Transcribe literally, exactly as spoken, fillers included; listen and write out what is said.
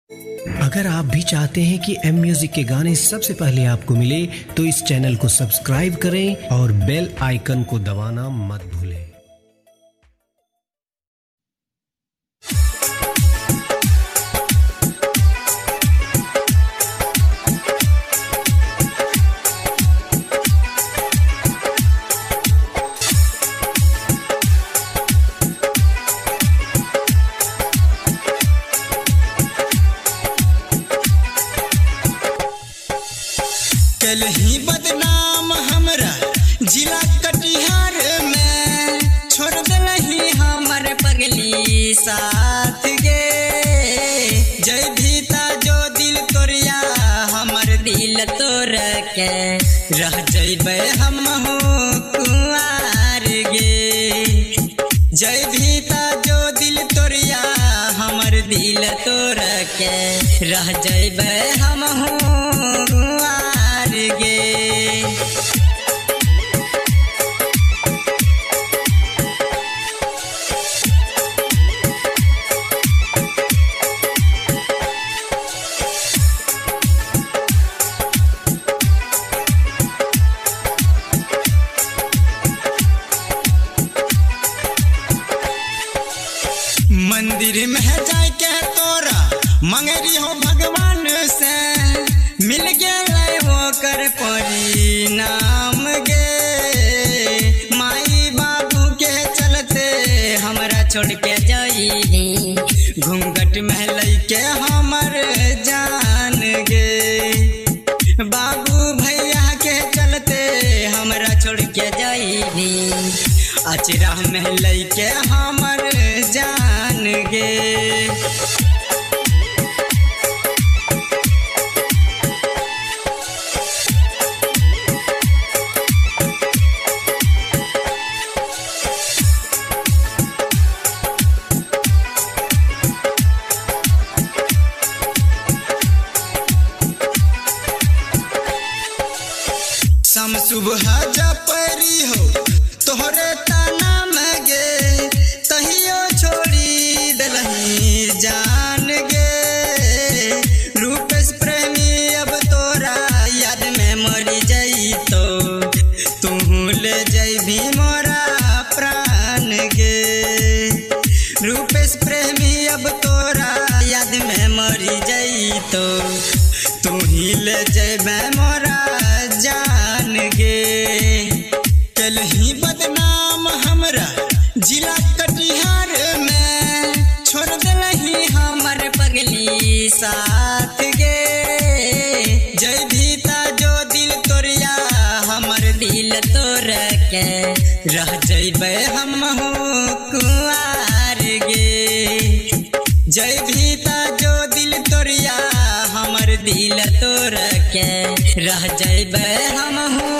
अगर आप भी चाहते हैं कि एम म्यूजिक के गाने सबसे पहले आपको मिले तो इस चैनल को सब्सक्राइब करें और बेल आइकन को दबाना मत भूलें। कल ही बदनाम हमरा जिला कटिहार में छोड़ दिलही हमर पगली साथ गे। जय भीता जो दिल तोरिया हमर दिल तोड़ के रह जइबे हम कुंवार गे। जय भीता जो दिल तोरिया हमर दिल तोड़ के रह जइबे हम मंदिर में जाए के तोरा मंगरी हो भगवान से मिल गए वो कर परिणाम गे। माई बाबू के चलते हमरा छोड़ के जाई घूंघट में लैके हमर जान गे। बाबू भैया के चलते हमरा छोड़ के जाई अचरा में लैके हमर जान गे। सम सुबह जपरी हो तोहरे ताना में गे तहियो छोड़ी दलही जान गे। रूपेश प्रेमी अब तोरा याद में मरी जाई तो तू ले जइबी मोरा प्राण गे। रूपेश प्रेमी अब तोरा याद में मरी जाई तो तू ही ले जइबे मोरा जान गे। कल ही बदनाम हमरा जिला कटिहार में छोड़ दिलही हमर पगली साथ गे। जय भीता जो दिल तोरिया हमर दिल तोड़ के रह जइबे हम कुंवार गे। जय भीता जो दिल तोरिया हमर दिल तोड़ के रह जइबे हम